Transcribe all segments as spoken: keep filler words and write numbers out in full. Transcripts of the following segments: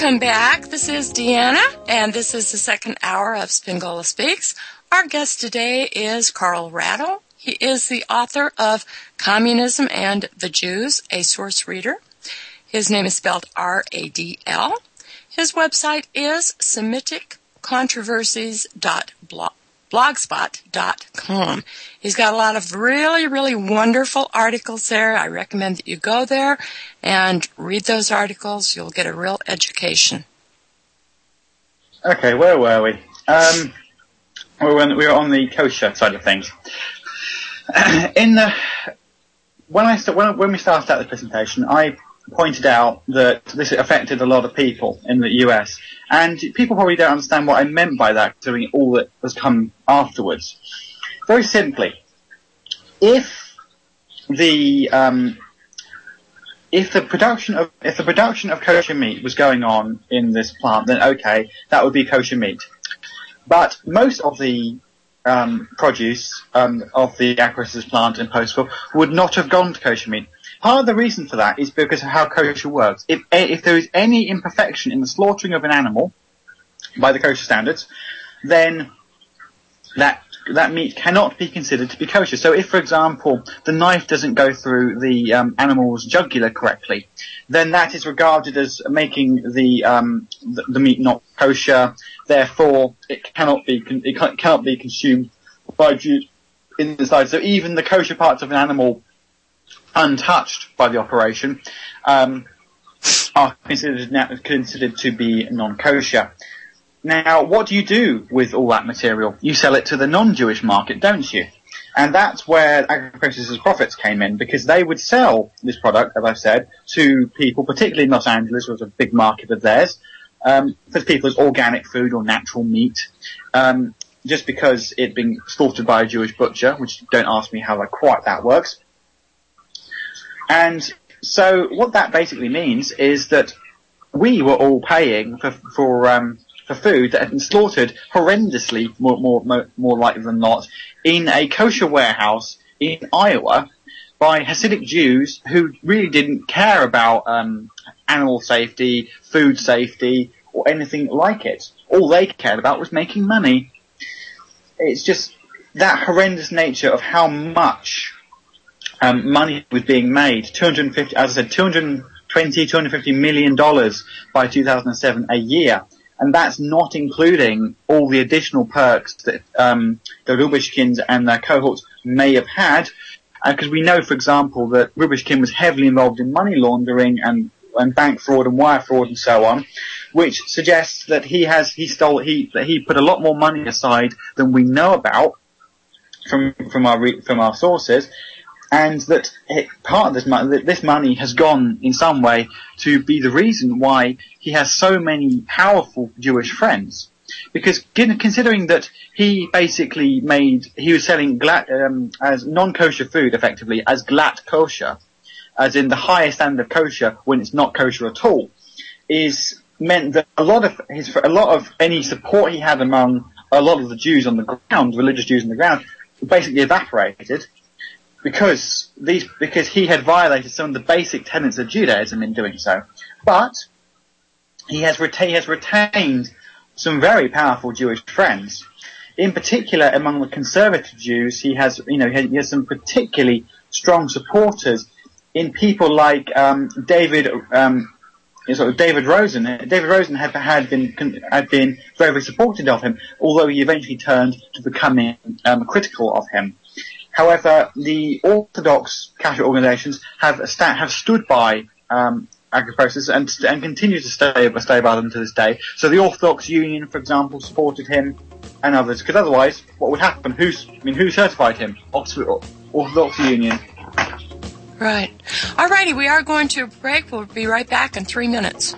Welcome back. This is Deanna, and this is the second hour of Spingola Speaks. Our guest today is Carl Rattle. He is the author of Communism and the Jews, a Source Reader. His name is spelled R A D L. His website is Semitic Controversies dot blogspot dot com. He's got a lot of really, really wonderful articles there. I recommend that you go there and read those articles. You'll get a real education. Okay, where were we? Um, we were on, we were on the kosher side of things. In the when I st- when, when we started out the presentation, I pointed out that this affected a lot of people in the U S, and people probably don't understand what I meant by that, considering all that has come afterwards. Very simply, if the um, if the production of if the production of kosher meat was going on in this plant, then okay, that would be kosher meat. But most of the um, produce um, of the agricultural plant in Postville would not have gone to kosher meat. Part of the reason for that is because of how kosher works. If, if there is any imperfection in the slaughtering of an animal by the kosher standards, then that that meat cannot be considered to be kosher. So if, for example, the knife doesn't go through the um, animal's jugular correctly, then that is regarded as making the um, the, the meat not kosher. Therefore, it cannot be it cannot be consumed by Jews inside. So even the kosher parts of an animal, untouched by the operation, um, are considered considered to be non-kosher. Now, what do you do with all that material? You sell it to the non-Jewish market, don't you? And that's where Agriprocessors Profits came in, because they would sell this product, as I've said, to people, particularly in Los Angeles, was a big market of theirs, um, for people as organic food or natural meat, um, just because it'd been slaughtered by a Jewish butcher, which don't ask me how that, quite that works. And so what that basically means is that we were all paying for, for, um, for food that had been slaughtered horrendously, more, more, more, more likely than not, in a kosher warehouse in Iowa by Hasidic Jews who really didn't care about, um, animal safety, food safety, or anything like it. All they cared about was making money. It's just that horrendous nature of how much Um, money was being made, two hundred fifty, as I said, two hundred twenty, two hundred fifty million dollars by two thousand seven a year, and that's not including all the additional perks that um, the Rubishkins and their cohorts may have had, because uh, we know, for example, that Rubishkin was heavily involved in money laundering and, and bank fraud and wire fraud and so on, which suggests that he has he stole he that he put a lot more money aside than we know about from from our re, from our sources. And that it, part of this money, that this money has gone in some way to be the reason why he has so many powerful Jewish friends. Because considering that he basically made, he was selling glatt, um, as non-kosher food effectively as glatt kosher, as in the highest standard of kosher when it's not kosher at all, is meant that a lot of his, a lot of any support he had among a lot of the Jews on the ground, religious Jews on the ground, basically evaporated. Because these, because he had violated some of the basic tenets of Judaism in doing so. But he has, reta- he has retained some very powerful Jewish friends. In particular, among the conservative Jews, he has, you know, he has some particularly strong supporters in people like um, David, um, sort of David Rosen. David Rosen had, had been had been very, very supportive of him, although he eventually turned to becoming um, critical of him. However, the Orthodox Catholic organizations have sta- have stood by um, Agriprocessors and and continue to stay stay by them to this day. So the Orthodox Union, for example, supported him, and others. Because otherwise, what would happen? Who's I mean, who certified him? Orthodox Union. Right. All righty. We are going to a break. We'll be right back in three minutes.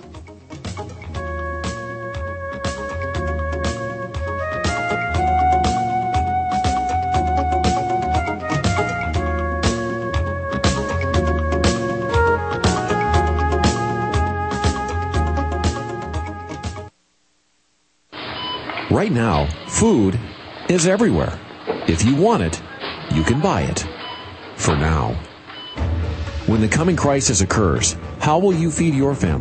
Right now, food is everywhere. If you want it, you can buy it. For now. When the coming crisis occurs, how will you feed your family?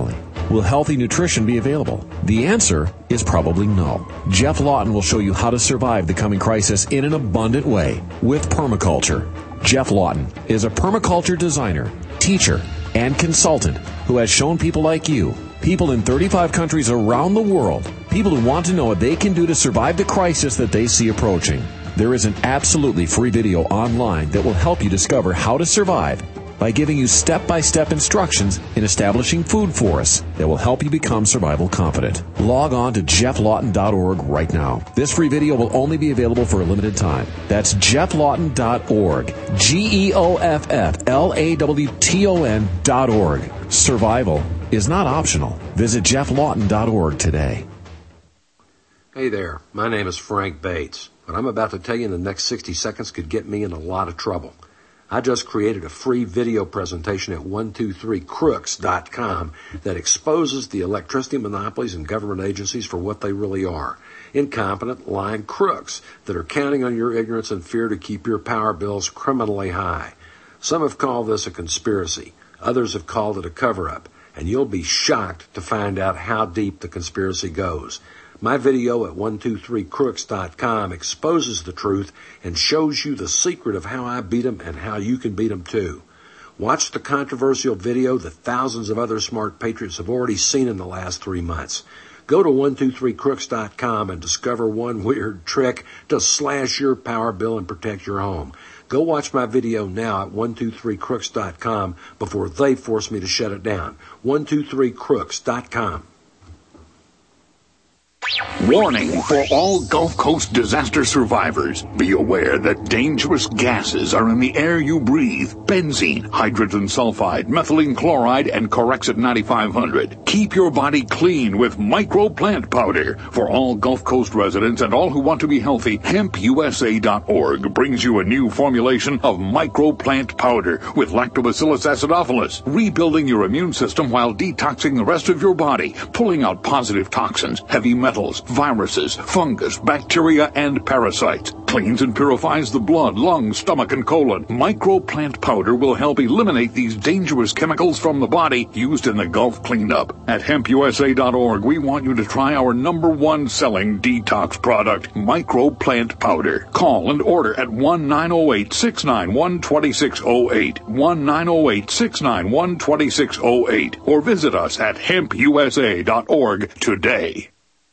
Will healthy nutrition be available? The answer is probably no. Jeff Lawton will show you how to survive the coming crisis in an abundant way with permaculture. Jeff Lawton is a permaculture designer, teacher, and consultant who has shown people like you, people in thirty-five countries around the world, people who want to know what they can do to survive the crisis that they see approaching. There is an absolutely free video online that will help you discover how to survive by giving you step-by-step instructions in establishing food forests that will help you become survival confident. Log on to jeff lawton dot org right now. This free video will only be available for a limited time. That's jeff lawton dot org. G E O F F L A W T O N dot org. Survival is not optional. Visit jeff lawton dot org today. Hey there, my name is Frank Bates. What I'm about to tell you in the next sixty seconds could get me in a lot of trouble. I just created a free video presentation at one two three crooks dot com that exposes the electricity monopolies and government agencies for what they really are. Incompetent, lying crooks that are counting on your ignorance and fear to keep your power bills criminally high. Some have called this a conspiracy. Others have called it a cover-up. And you'll be shocked to find out how deep the conspiracy goes. My video at one two three crooks dot com exposes the truth and shows you the secret of how I beat them and how you can beat them too. Watch the controversial video that thousands of other smart patriots have already seen in the last three months. Go to one two three crooks dot com and discover one weird trick to slash your power bill and protect your home. Go watch my video now at one two three crooks dot com before they force me to shut it down. one two three crooks dot com. Warning for all Gulf Coast disaster survivors. Be aware that dangerous gases are in the air you breathe. Benzene, hydrogen sulfide, methylene chloride, and Corexit ninety-five hundred. Keep your body clean with microplant powder. For all Gulf Coast residents and all who want to be healthy, hemp U S A dot org brings you a new formulation of microplant powder with Lactobacillus acidophilus, rebuilding your immune system while detoxing the rest of your body, pulling out positive toxins, heavy metals, viruses, fungus, bacteria, and parasites. Cleans and purifies the blood, lungs, stomach, and colon. Microplant powder will help eliminate these dangerous chemicals from the body used in the Gulf cleanup. At hemp U S A dot org, we want you to try our number one selling detox product, Microplant powder. Call and order at one nine zero eight, six nine one, two six zero eight, one nine zero eight, six nine one, two six zero eight, or visit us at hemp U S A dot org today.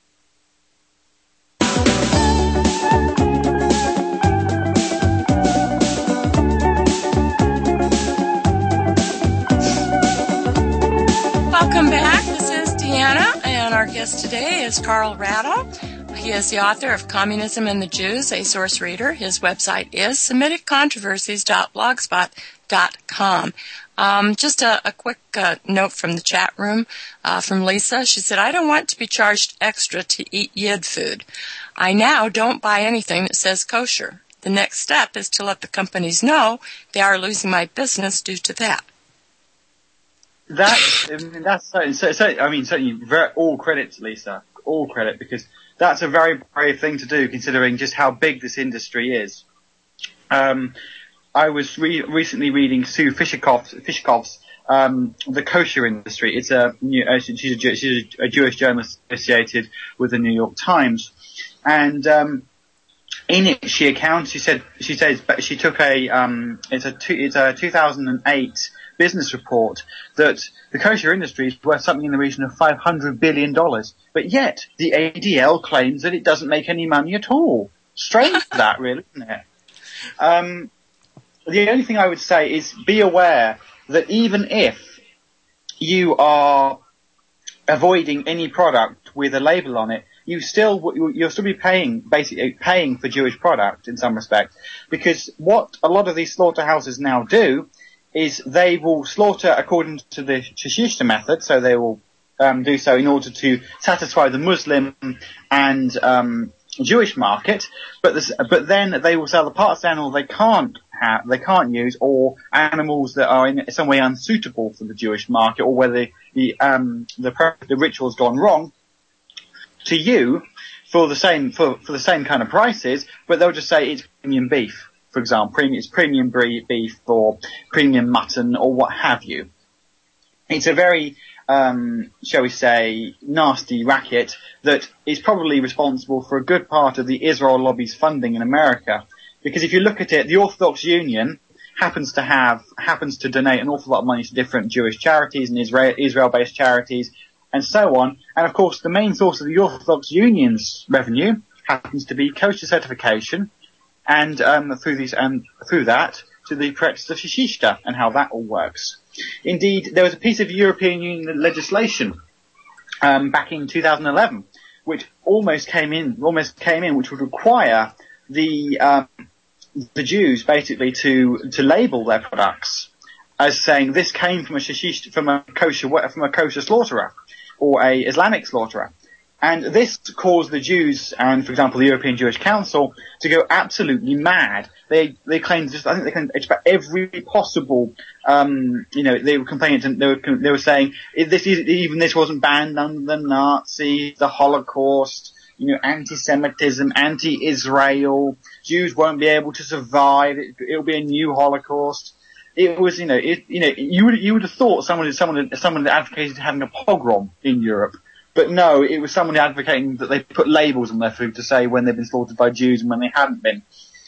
Welcome back. This is Deanna, and our guest today is Carl Rattle. He is the author of Communism and the Jews, a source reader. His website is semitic controversies dot blogspot dot com. Um, just a, a quick uh, note from the chat room uh, from Lisa. She said, I don't want to be charged extra to eat Yid food. I now don't buy anything that says kosher. The next step is to let the companies know they are losing my business due to that. That, I mean, that's so, so, so, I mean, certainly, very, all credit to Lisa. All credit, because that's a very brave thing to do, considering just how big this industry is. Um, I was re- recently reading Sue Fisherkoff's, Fisherkoff's um, The Kosher Industry. It's a, uh, she's, a, she's a Jewish journalist associated with the New York Times. And, um, in it, she accounts, she said, she says, but she took a, um, it's a, two, it's a two thousand eight business report that the kosher industry is worth something in the region of five hundred billion dollars. But yet, the A D L claims that it doesn't make any money at all. Strange that, really, isn't it? Um, the only thing I would say is be aware that even if you are avoiding any product with a label on it, you still, you'll still be paying, basically paying for Jewish product in some respect. Because what a lot of these slaughterhouses now do is they will slaughter according to the Shishta method, so they will um, do so in order to satisfy the Muslim and um, Jewish market. But this, but then they will sell the parts of animal they can't have, they can't use, or animals that are in some way unsuitable for the Jewish market, or where the the um, the, the ritual's gone wrong, to you for the same for for the same kind of prices. But they'll just say it's premium beef. For example, premium, it's premium beef or premium mutton or what have you. It's a very um, shall we say, nasty racket that is probably responsible for a good part of the Israel lobby's funding in America. Because if you look at it, the Orthodox Union happens to have, happens to donate an awful lot of money to different Jewish charities and Israel, Israel-based charities and so on. And of course, the main source of the Orthodox Union's revenue happens to be kosher certification and, um, through these, and through that, to the practice of shishita and how that all works. Indeed, there was a piece of European Union legislation, um, back in two thousand eleven, which almost came in, almost came in, which would require the, um, the Jews basically to, to label their products as saying this came from a shishish, from a kosher, from a kosher slaughterer or a Islamic slaughterer. And this caused the Jews and, for example, the European Jewish Council to go absolutely mad. They, they claimed just, I think they claimed about every possible, um, you know, they were complaining, to, they were, they were saying, this is, even this wasn't banned under the Nazis, the Holocaust, you know, anti-Semitism, anti-Israel, Jews won't be able to survive, it, it'll be a new Holocaust. It was, you know, it, you know, you would, you would have thought someone, someone, someone had advocated having a pogrom in Europe. But no, it was someone advocating that they put labels on their food to say when they've been slaughtered by Jews and when they hadn't been.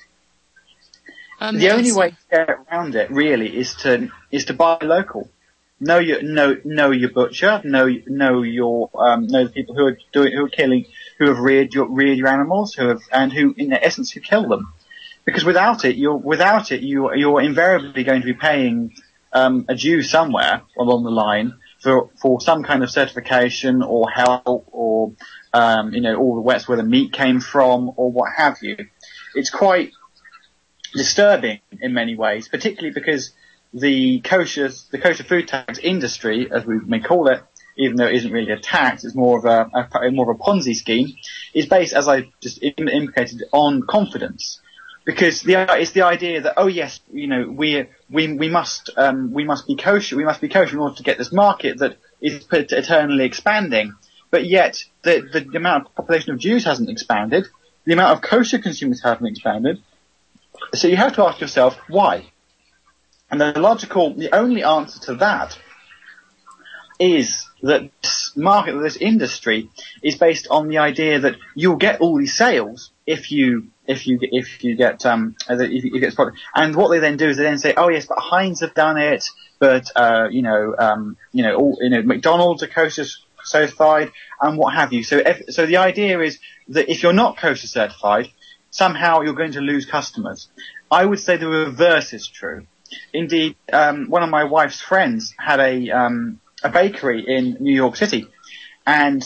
Amazing. The only way to get around it really is to, is to buy local. Know your, know, know your butcher, know, know your, um, know the people who are doing, who are killing, who have reared your, reared your animals, who have, and who, in essence, who kill them. Because without it, you're, without it, you, you're invariably going to be paying, um, a Jew somewhere along the line for, for some kind of certification or help or, um, you know, all the wets where the meat came from or what have you. It's quite disturbing in many ways, particularly because the kosher, the kosher food tax industry, as we may call it, even though it isn't really a tax, it's more of a, a more of a Ponzi scheme, is based, as I just indicated, on confidence. Because the, it's the idea that, oh yes, you know, we, we, we must, um, we must be kosher, we must be kosher in order to get this market that is eternally expanding. But yet, the, the, the amount of population of Jews hasn't expanded, the amount of kosher consumers haven't expanded. So you have to ask yourself, why? And the logical, the only answer to that is that this market, this industry, is based on the idea that you'll get all these sales if you, if you, if you get, um, if you get this product. And what they then do is they then say, oh yes, but Heinz have done it, but, uh, you know, um, you know, all, you know, McDonald's are kosher certified and what have you. So, if, so the idea is that if you're not kosher certified, somehow you're going to lose customers. I would say the reverse is true. Indeed, um, one of my wife's friends had a, um, a bakery in New York City, and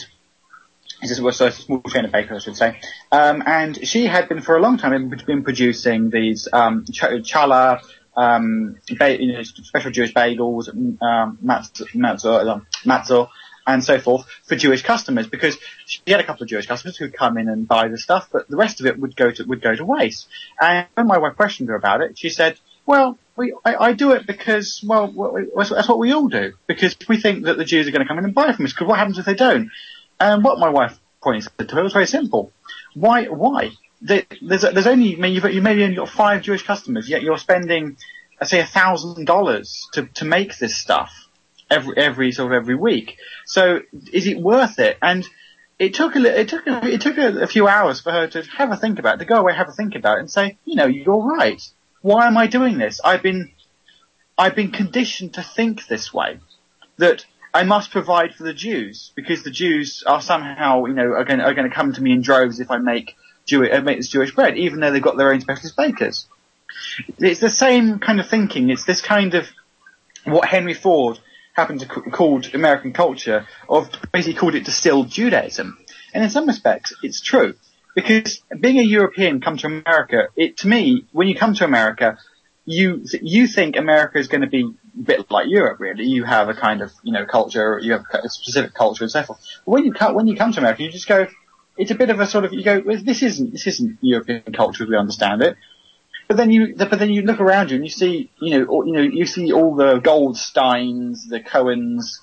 this was a small chain of bakery, I should say. Um, and she had been for a long time been producing these um, ch- challah, um, ba- you know, special Jewish bagels, um, matzah, matzah, matzah, and so forth for Jewish customers, because she had a couple of Jewish customers who'd come in and buy the stuff, but the rest of it would go to would go to waste. And when my wife questioned her about it, she said, well, we, I, I do it because, well, that's, that's what we all do, because we think that the Jews are going to come in and buy from us, because what happens if they don't? And what my wife pointed to her was very simple. Why, why? There's, there's only, you've, you maybe only got five Jewish customers, yet you're spending, let's say, a thousand dollars to, to make this stuff every, every, sort of every week. So, is it worth it? And it took a, it took a, it took a, a few hours for her to have a think about it, to go away, have a think about it, and say, you know, you're right. Why am I doing this? I've been, I've been conditioned to think this way, that I must provide for the Jews, because the Jews are somehow, you know, are going, are going to come to me in droves if I make Jewish, uh, make this Jewish bread, even though they've got their own specialist bakers. It's the same kind of thinking. It's this kind of what Henry Ford happened to c- called American culture, of basically called it distilled Judaism. And in some respects, it's true. Because being a European come to America, it, to me, when you come to America, you, you think America is going to be a bit like Europe, really. You have a kind of, you know, culture, you have a specific culture and so forth. But when you come, when you come to America, you just go, it's a bit of a sort of, you go, well, this isn't, this isn't European culture as we understand it. But then you, but then you look around you and you see, you know, all, you know, you see all the Goldsteins, the Cohens,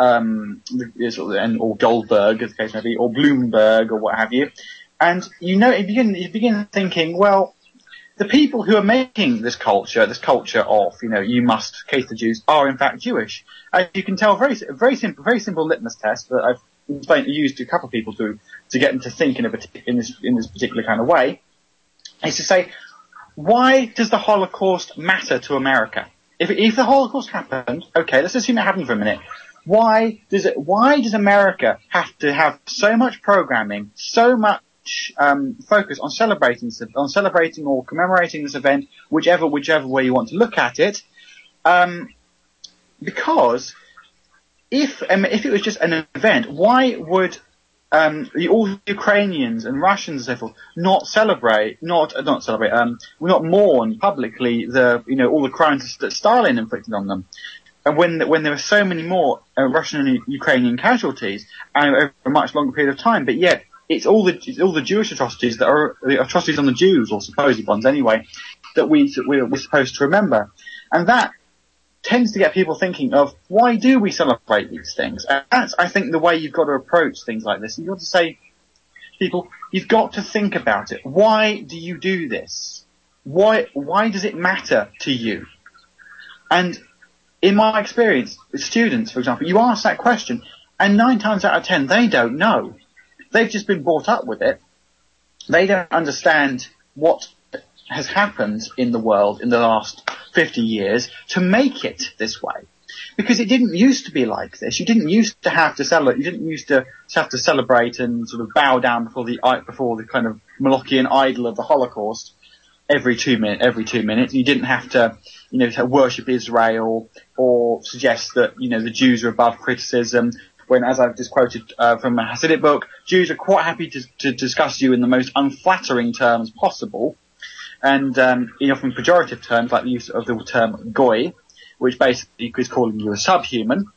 um, the, and, or Goldberg, as the case may be, or Bloomberg, or what have you. And you know, you begin, you begin thinking, well, the people who are making this culture, this culture of, you know, you must hate the Jews, are in fact Jewish. As you can tell, very, very simple, very simple litmus test that I've explained, used to a couple of people to, to get them to think in a in this, in this particular kind of way, is to say, why does the Holocaust matter to America? If, if the Holocaust happened, okay, let's assume it happened for a minute. Why does it, why does America have to have so much programming, so much, um, focus on celebrating, on celebrating or commemorating this event, whichever, whichever way you want to look at it? Um, because if, um, if it was just an event, why would, um, the, all the Ukrainians and Russians and so forth not celebrate, not, uh, not celebrate, um, not mourn publicly the, you know, all the crimes that Stalin inflicted on them? And when, when there were so many more uh, Russian and Ukrainian casualties, and over a much longer period of time, but yet it's all the, it's all the Jewish atrocities that are, the atrocities on the Jews, or supposed ones anyway, that we, that we're, we're supposed to remember. And that tends to get people thinking of, why do we celebrate these things? And that's, I think, the way you've got to approach things like this. You've got to say, people, you've got to think about it. Why do you do this? Why, why does it matter to you? And in my experience with students, for example, you ask that question, and nine times out of ten, they don't know. They've just been brought up with it. They don't understand what has happened in the world in the last fifty years to make it this way. Because it didn't used to be like this. You didn't used to have to celebrate, you didn't used to have to celebrate and sort of bow down before the, before the kind of Molochian idol of the Holocaust every two minutes, every two minutes. You didn't have to, you know, to worship Israel or suggest that, you know, the Jews are above criticism. When, as I've just quoted uh, from a Hasidic book, Jews are quite happy to, to discuss you in the most unflattering terms possible, and um, in often pejorative terms, like the use of the term goy, which basically is calling you a subhuman.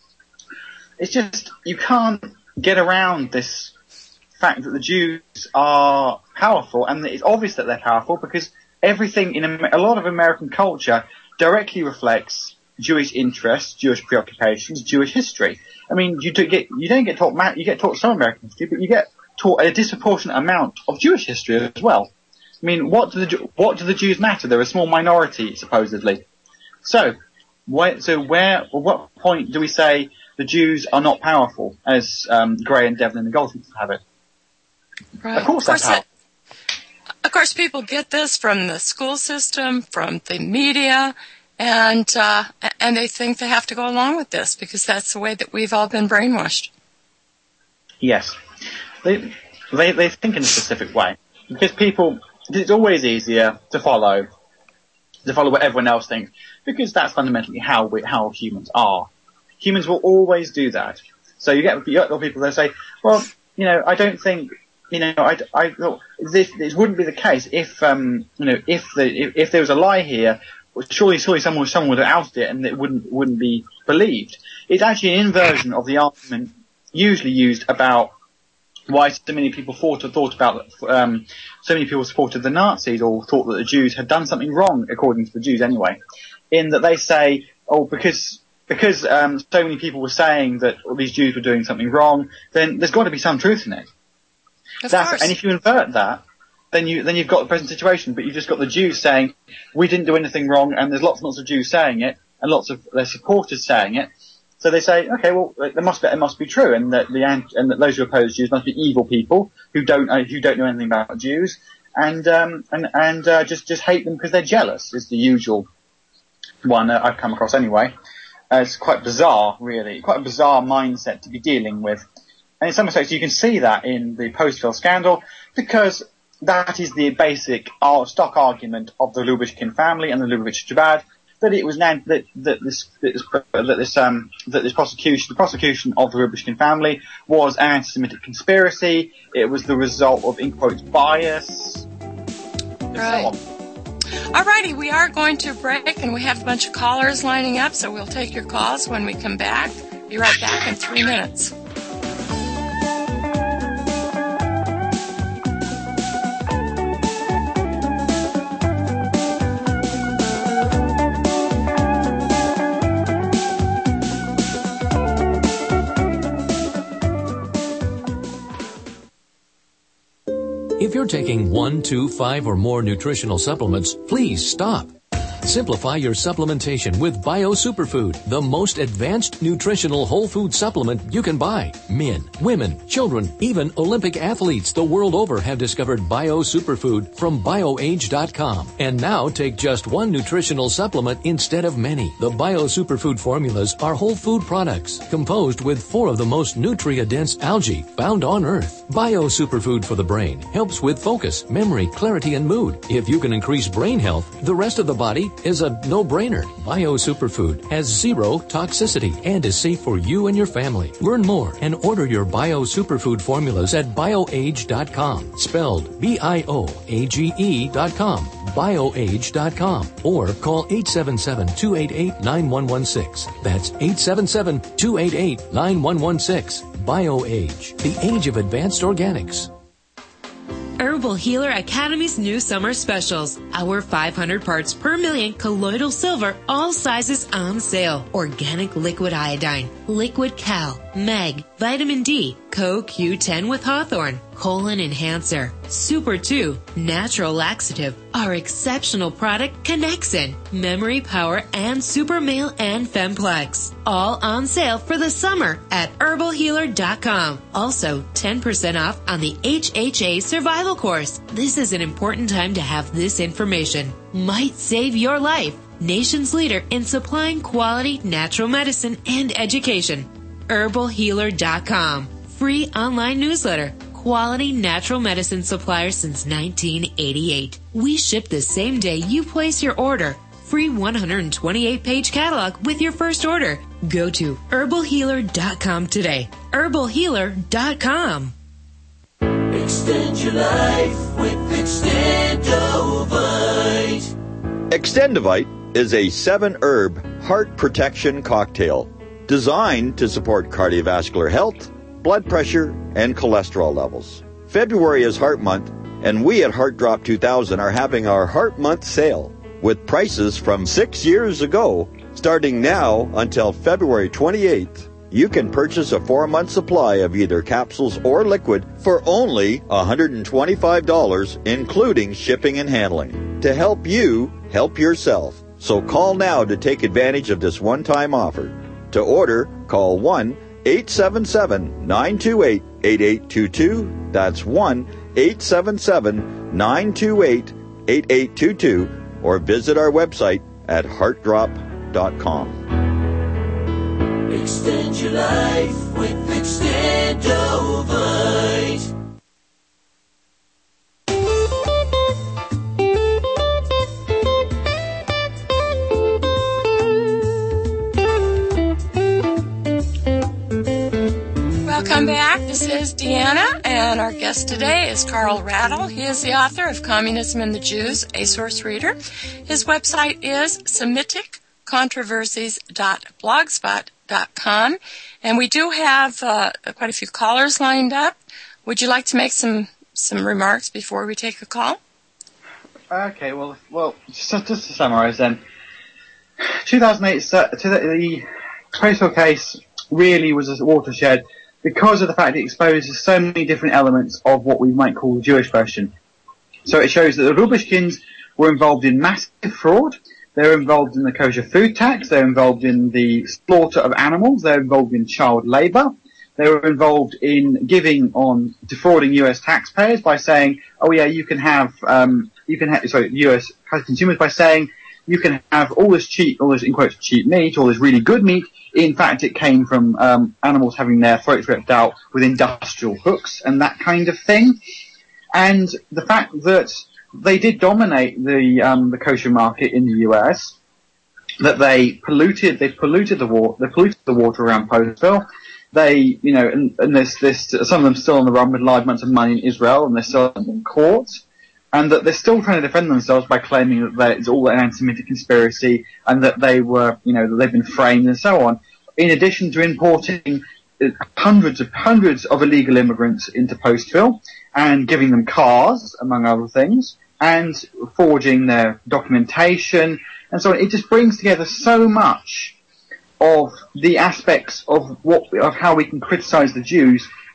It's just, you can't get around this fact that the Jews are powerful, and it's obvious that they're powerful because everything in a, a lot of American culture directly reflects Jewish interests, Jewish preoccupations, Jewish history. I mean, you do get, you don't get taught, you get taught some American history, but you get taught a disproportionate amount of Jewish history as well. I mean, what do the, what do the Jews matter? They're a small minority, supposedly. So, where, so where, at what point do we say the Jews are not powerful, as um, Gray and Devlin and Goldstein have it? Right. Of course, of course, that's it, of course, people get this from the school system, from the media, and uh, and they think they have to go along with this because that's the way that we've all been brainwashed. Yes, they they they think in a specific way because people. It's always easier to follow to follow what everyone else thinks because that's fundamentally how we, how humans are. Humans will always do that. So you get, you get people that say, well, you know, I don't think. You know, I, I thought this, this wouldn't be the case if, um, you know, if the, if, if there was a lie here, surely, surely someone, someone would have outed it and it wouldn't, wouldn't be believed. It's actually an inversion of the argument usually used about why so many people thought or thought about, um, so many people supported the Nazis or thought that the Jews had done something wrong, according to the Jews anyway, in that they say, oh, because, because, um, so many people were saying that all these Jews were doing something wrong, then there's got to be some truth in it. Of That's, course. and if you invert that, then you then you've got the present situation. But you've just got the Jews saying we didn't do anything wrong, and there's lots and lots of Jews saying it, and lots of their supporters saying it. So they say, okay, well, there must be it must be true, and that the and that those who oppose Jews must be evil people who don't uh, who don't know anything about Jews, and um and and uh, just just hate them because they're jealous. Is the usual one uh, I've come across anyway. Uh, it's quite bizarre, really, quite a bizarre mindset to be dealing with. And in some respects, you can see that in the Postville scandal, because that is the basic uh, stock argument of the Lubishkin family and the Lubavitch Chabad, that it was now that, that this that this that this um that this prosecution, the prosecution of the Lubishkin family, was an anti-Semitic conspiracy. It was the result of, in quotes, bias. Right. So Alrighty, we are going to break, and we have a bunch of callers lining up, so we'll take your calls when we come back. Be right back in three minutes. If you're you're taking one, two, five, or more nutritional supplements, please stop. Simplify your supplementation with Bio Superfood, the most advanced nutritional whole food supplement you can buy. Men, women, children, even Olympic athletes the world over have discovered Bio Superfood from BioAge dot com. And now take just one nutritional supplement instead of many. The Bio Superfood formulas are whole food products composed with four of the most nutria-dense algae found on Earth. Bio Superfood for the brain helps with focus, memory, clarity, and mood. If you can increase brain health, the rest of the body is a no-brainer. Bio Superfood has zero toxicity and is safe for you and your family. Learn more and order your Bio Superfood formulas at BioAge dot com, spelled B I O A G E dot com, BioAge dot com, or call eight seven seven, two eight eight, nine one one six. That's eight seven seven, two eight eight, nine one one six. BioAge, the age of advanced organics. Herbal Healer Academy's new summer specials. Our five hundred parts per million colloidal silver, all sizes on sale. Organic liquid iodine, liquid cal, mag, vitamin D, Co Q ten with Hawthorne, colon enhancer, Super two, natural laxative, our exceptional product Connexin, memory power, and Super Male and Femplex. All on sale for the summer at herbal healer dot com. Also, ten percent off on the H H A Survival Course. This is an important time to have this information. Might save your life. Nation's leader in supplying quality natural medicine and education. herbal healer dot com. Free online newsletter. Quality natural medicine supplier since nineteen eighty-eight. We ship the same day you place your order. Free one hundred twenty-eight page catalog with your first order. Go to herbal healer dot com today. herbal healer dot com. Extend your life with Extendovite. Extendovite is a seven-herb heart protection cocktail designed to support cardiovascular health, blood pressure, and cholesterol levels. February is Heart Month, and we at Heart Drop two thousand are having our Heart Month sale with prices from six years ago. Starting now until February twenty-eighth, you can purchase a four-month supply of either capsules or liquid for only one hundred twenty-five dollars, including shipping and handling, to help you help yourself. So call now to take advantage of this one-time offer. To order, call one eight seven seven, nine two eight, eight eight two two. That's one eight seven seven, nine two eight, eight eight two two, or visit our website at heart drop dot com. Extend your life with Extendovite. Welcome back. This is Deanna, and our guest today is Carl Rattle. He is the author of Communism and the Jews, a source reader. His website is semitic controversies dot blogspot dot com, and we do have uh, quite a few callers lined up. Would you like to make some, some remarks before we take a call? Okay, well, well, just, just to summarise then, two thousand eight, uh, the Postville case really was a watershed because of the fact it exposes so many different elements of what we might call the Jewish question. So it shows that the Lubishkins were involved in massive fraud. They were involved in the kosher food tax. They were involved in the slaughter of animals. They were involved in child labor. They were involved in giving on defrauding U S taxpayers by saying, "Oh yeah, you can have, um, you can have, sorry, U S consumers by saying you can have all this cheap, all this in quotes cheap meat, all this really good meat. In fact, it came from um, animals having their throats ripped out with industrial hooks and that kind of thing." And the fact that they did dominate the um, the kosher market in the U S, that they polluted, they polluted the water, they polluted the water around Postville. They, you know, and, and there's this, some of them still on the run with large amounts of money in Israel, and they're still in court, and that they're still trying to defend themselves by claiming that it's all an anti-Semitic conspiracy, and that they were, you know, that they've been framed and so on. In addition to importing hundreds of hundreds of illegal immigrants into Postville and giving them cars, among other things, and forging their documentation and so on. It just brings together so much of the aspects of what of how we can criticize the Jews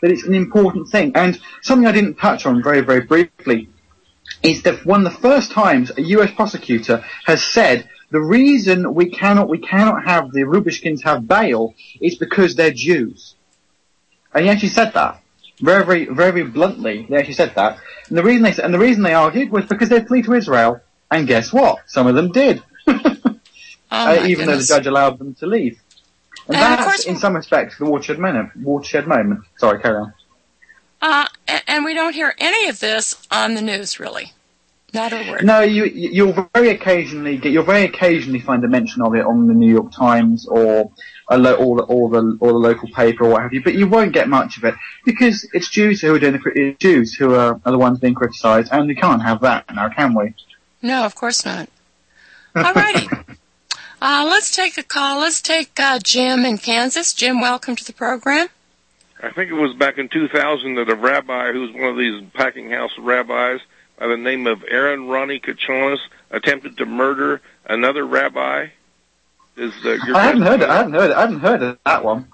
that it's an important thing. And something I didn't touch on very, very briefly is that one of the first times a U S prosecutor has said the reason we cannot we cannot have the Lubishkins have bail is because they're Jews. And he actually said that. Very, very, very bluntly, they actually said that. And the reason they and the reason they argued was because they flee to Israel. And guess what? Some of them did. oh uh, even goodness. though the judge allowed them to leave. And, and that's, of course, in some respects, the watershed moment. Watershed moment. Sorry, carry on. Uh, and we don't hear any of this on the news, really. Not a word. No, you, you'll very occasionally get, you'll very occasionally find a mention of it on the New York Times or a lo- or, the, or the or the local paper or what have you, but you won't get much of it because it's Jews who are doing the it's Jews who are, are the ones being criticised, and we can't have that now, can we? No, of course not. All righty. uh, let's take a call. Let's take uh, Jim in Kansas. Jim, welcome to the program. I think it was back in two thousand that a rabbi who's one of these packing house rabbis by the name of Aaron Ronnie Kachonis attempted to murder another rabbi. Is uh, your I haven't heard it. I haven't heard it. I haven't heard of that one.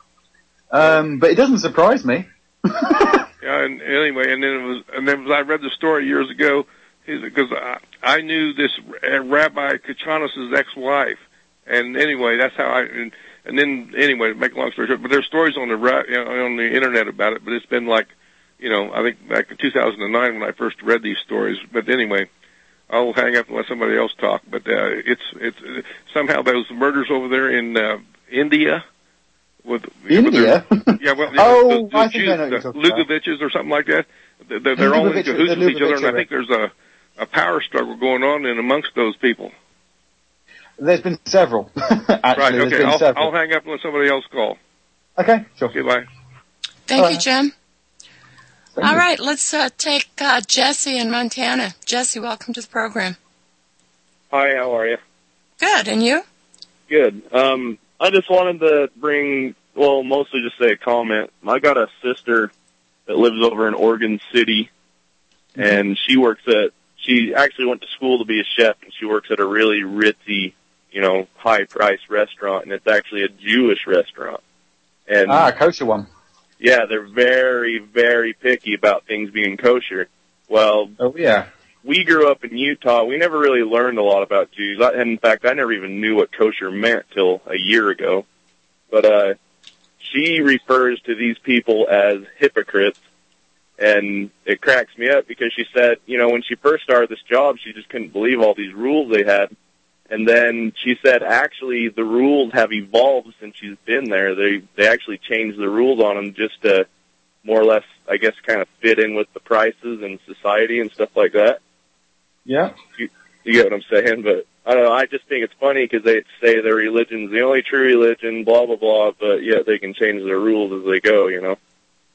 Um, but it doesn't surprise me. yeah, and anyway, and then it was, and then I read the story years ago because I, I knew this Rabbi Kachonis' ex-wife, and anyway, that's how I. And, and then anyway, to make a long story short, but there's stories on the you know, on the internet about it. But it's been like, you know, I think back in two thousand nine when I first read these stories. But anyway, I'll hang up and let somebody else talk. But uh, it's it's uh, somehow those murders over there in uh, India. With, India? With their, yeah, well, oh, the, the, I the think Jews, I know what the you're talking Lugoviches or something like that. They're, they're all in cahoots with each other, and I think there's a, a power struggle going on in amongst those people. There's been several. Actually, right, okay, I'll, several. I'll hang up and let somebody else call. Okay, sure. Okay, bye. Thank All you, right. Jim. Thank All you. right, let's uh, take uh, Jesse in Montana. Jesse, welcome to the program. Hi, how are you? Good, and you? Good. Um, I just wanted to bring, well, mostly just say a comment. I got a sister that lives over in Oregon City, and she works at, she actually went to school to be a chef, and she works at a really ritzy, you know, high-priced restaurant, and it's actually a Jewish restaurant. And ah, a kosher one. yeah, they're very, very picky about things being kosher. Well, Oh, yeah. we grew up in Utah. We never really learned a lot about Jews. I, in fact, I never even knew what kosher meant till a year ago. But uh, she refers to these people as hypocrites, and it cracks me up because she said, you know, when she first started this job, she just couldn't believe all these rules they had. And then she said, actually, the rules have evolved since she's been there. They they actually changed the rules on them just to more or less, I guess, kind of fit in with the prices and society and stuff like that. Yeah. You, you get what I'm saying? But I don't know. I just think it's funny because they say their religion's the only true religion, blah, blah, blah, but yet they can change their rules as they go, you know?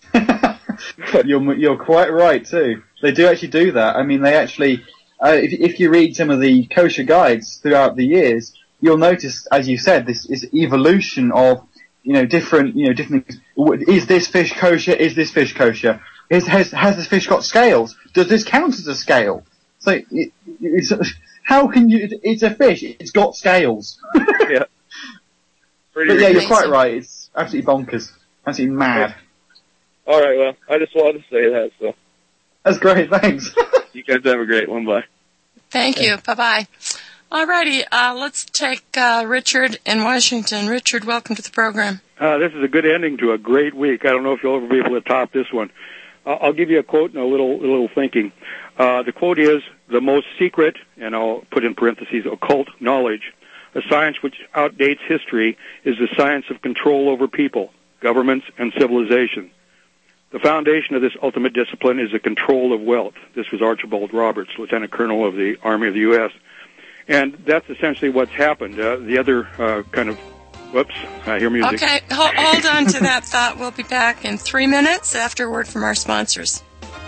you're you're quite right too. They do actually do that. I mean, they actually, uh, if if you read some of the kosher guides throughout the years, you'll notice, as you said, this is evolution of, you know, different, you know, different. Is this fish kosher? Is this fish kosher? Is, has has this fish got scales? Does this count as a scale? So, it, it's, how can you? It's a fish. It's got scales. Yeah. Pretty But yeah, you're Amazing. quite right. It's absolutely bonkers. Absolutely mad. All right, well, I just wanted to say that, so That's great. Thanks. you guys have a great one. Bye. Thank you. Bye-bye. All righty, uh, let's take uh, Richard in Washington. Richard, welcome to the program. Uh, this is a good ending to a great week. I don't know if you'll ever be able to top this one. Uh, I'll give you a quote and a little, a little thinking. Uh, the quote is, the most secret, and I'll put in parentheses, occult knowledge, a science which outdates history, is the science of control over people, governments, and civilization. The foundation of this ultimate discipline is the control of wealth. This was Archibald Roberts, Lieutenant Colonel of the Army of the U S And that's essentially what's happened. Uh, the other uh, kind of, whoops, I hear music. Okay, hold, hold on to that thought. We'll be back in three minutes after a word from our sponsors.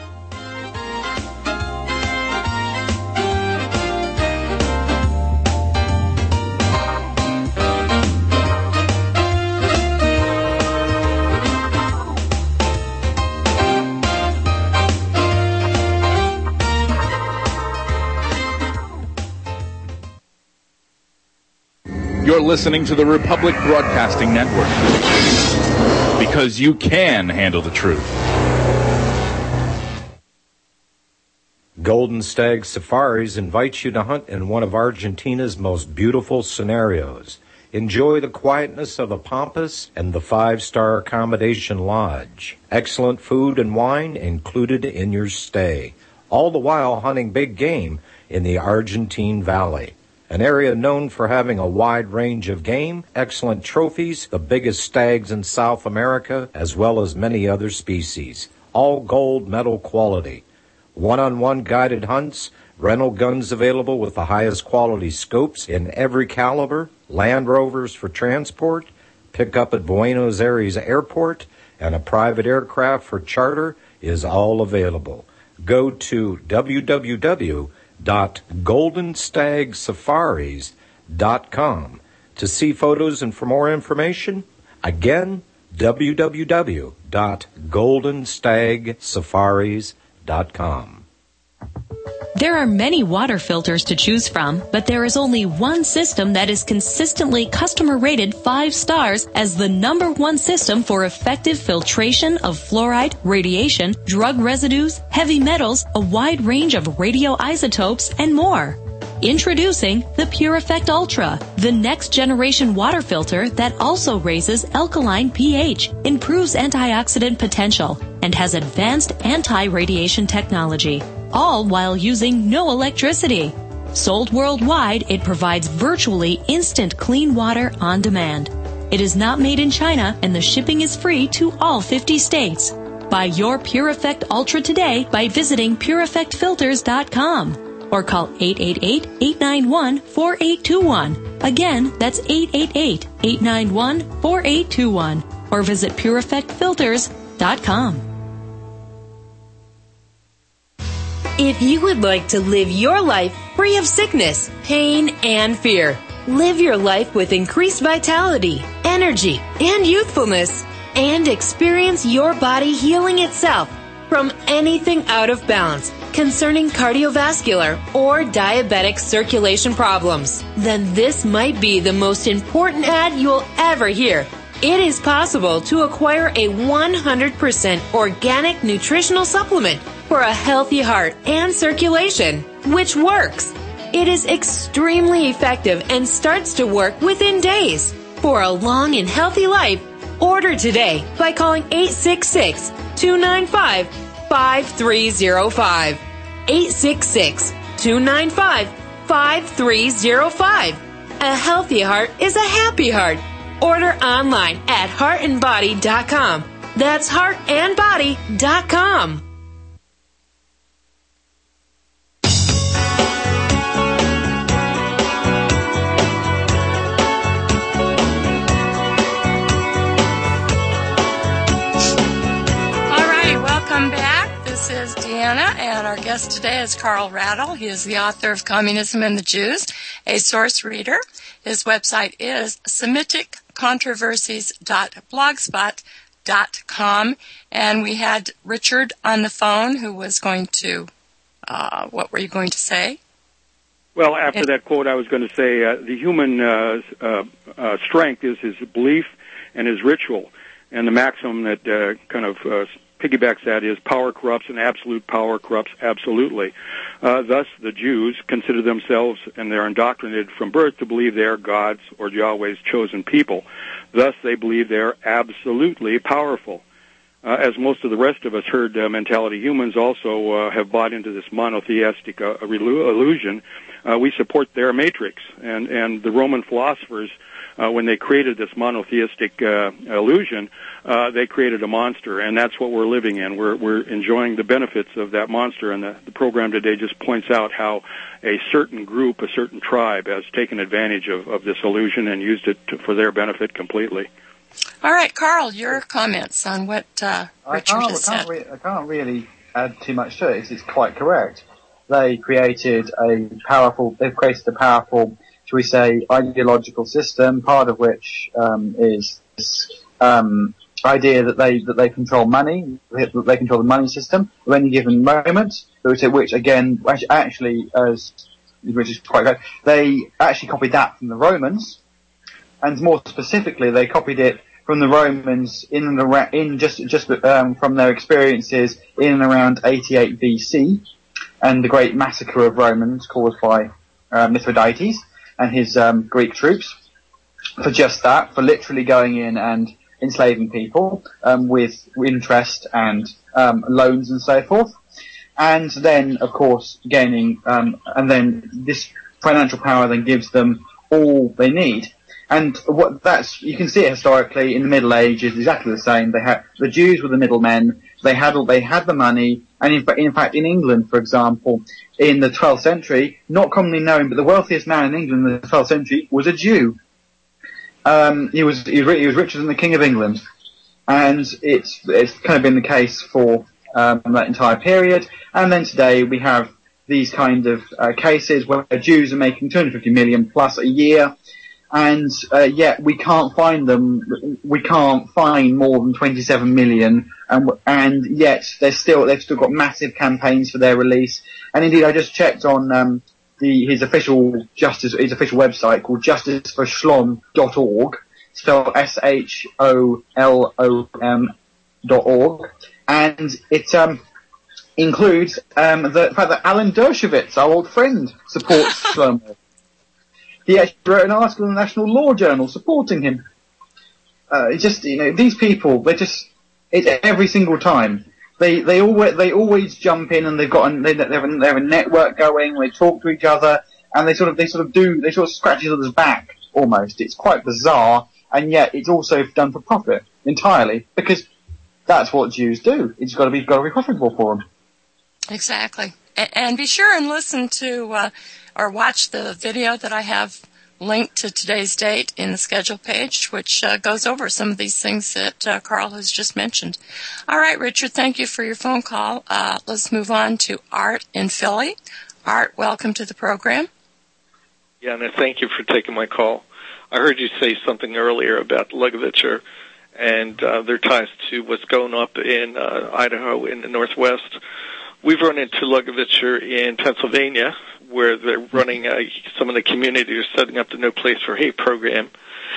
You're listening to the Republic Broadcasting Network. Because you can handle the truth. Golden Stag Safaris invites you to hunt in one of Argentina's most beautiful scenarios. Enjoy the quietness of the Pampas and the five-star accommodation lodge. Excellent food and wine included in your stay, all the while hunting big game in the Argentine Valley, an area known for having a wide range of game, excellent trophies, the biggest stags in South America, as well as many other species, all gold medal quality. One-on-one guided hunts, rental guns available with the highest quality scopes in every caliber, Land Rovers for transport, pick up at Buenos Aires Airport, and a private aircraft for charter is all available. Go to w w w dot golden stag safaris dot com to see photos and for more information. Again, w w w dot golden stag safaris dot com. There are many water filters to choose from, but there is only one system that is consistently customer rated five stars as the number one system for effective filtration of fluoride, radiation, drug residues, heavy metals, a wide range of radioisotopes, and more. Introducing the Pure Effect Ultra, the next generation water filter that also raises alkaline pH, improves antioxidant potential, and has advanced anti-radiation technology, all while using no electricity. Sold worldwide, it provides virtually instant clean water on demand. It is not made in China, and the shipping is free to all fifty states. Buy your Pure Effect Ultra today by visiting pure effect filters dot com. Or call eight eight eight, eight nine one, four eight two one. Again, that's eight eight eight, eight nine one, four eight two one. Or visit pure effect filters dot com. If you would like to live your life free of sickness, pain, and fear, live your life with increased vitality, energy, and youthfulness, and experience your body healing itself from anything out of balance concerning cardiovascular or diabetic circulation problems, then this might be the most important ad you'll ever hear. It is possible to acquire a one hundred percent organic nutritional supplement for a healthy heart and circulation, which works. It is extremely effective and starts to work within days. For a long and healthy life, order today by calling eight six six, two nine five, five three zero five. eight six six, two nine five, five three zero five. A healthy heart is a happy heart. Order online at heart and body dot com. That's heart and body dot com. Welcome back. This is Deanna, and our guest today is Carl Rattle. He is the author of Communism and the Jews, a source reader. His website is semitic controversies dot blogspot dot com, and we had Richard on the phone who was going to, uh, what were you going to say? Well, after it, that quote, I was going to say uh, the human uh, uh, uh, strength is his belief and his ritual, and the maxim that uh, kind of uh, piggybacks that is power corrupts and absolute power corrupts absolutely. Uh, thus, the Jews consider themselves, and they're indoctrinated from birth, to believe they're God's or Yahweh's chosen people. Thus, they believe they're absolutely powerful. Uh, as most of the rest of us herd uh, mentality humans also uh, have bought into this monotheistic uh, illusion, uh, we support their matrix. And, and the Roman philosophers, Uh, when they created this monotheistic uh, illusion, uh, they created a monster, and that's what we're living in. We're, we're enjoying the benefits of that monster, and the, the program today just points out how a certain group, a certain tribe, has taken advantage of, of this illusion and used it to, for their benefit completely. All right, Carl, your comments on what uh, Richard I has can't, said. re- I can't really add too much to it. It's, it's quite correct. They created a powerful, they've created a powerful, shall we say, ideological system, part of which um, is this um, idea that they that they control money, that they control the money system at any given moment, which, which again, actually, as which is quite good, they actually copied that from the Romans, and more specifically, they copied it from the Romans in and around, in just just um, from their experiences in and around eighty-eight B C. and the great massacre of Romans caused by uh, Mithridates and his um, Greek troops, for just that, for literally going in and enslaving people um, with interest and um, loans and so forth. And then, of course, gaining, um, and then this financial power then gives them all they need. And what that's, you can see it historically in the Middle Ages, exactly the same. They had, the Jews were the middlemen, they had all, they had the money, and in, in fact in England, for example, in the twelfth century, not commonly known, but the wealthiest man in England in the twelfth century was a Jew. Um, he was, he was, he was richer than the King of England. And it's, it's kind of been the case for, um, that entire period. And then today we have these kind of, uh, cases where Jews are making two hundred fifty million plus a year. And, uh, yet we can't find them, we can't find more than twenty-seven million, and, and yet they're still, they've still got massive campaigns for their release. And indeed, I just checked on, um, the, his official justice, his official website called justice for shlom dot org, spelled S H O L O M dot org, and it, um, includes, um, the fact that Alan Dershowitz, our old friend, supports Shlomo. He actually wrote an article in the National Law Journal supporting him. Uh, it just, you know, these people, they just, it's every single time. They, they always, they always jump in and they've got, a, they, they, have a, they have a network going, they talk to each other, and they sort of, they sort of do, they sort of scratch each other's back, almost. It's quite bizarre, and yet it's also done for profit, entirely, because that's what Jews do. It's gotta be, gotta be profitable for them. Exactly. And be sure and listen to, uh, or watch the video that I have linked to today's date in the schedule page, which uh, goes over some of these things that uh, Carl has just mentioned. All right, Richard, thank you for your phone call. Uh, let's move on to Art in Philly. Art, welcome to the program. Yeah, and thank you for taking my call. I heard you say something earlier about Lugavitcher and uh, their ties to what's going up in uh, Idaho in the Northwest. We've run into Lugavitcher in Pennsylvania, where they're running, uh, some of the community are setting up the No Place for Hate program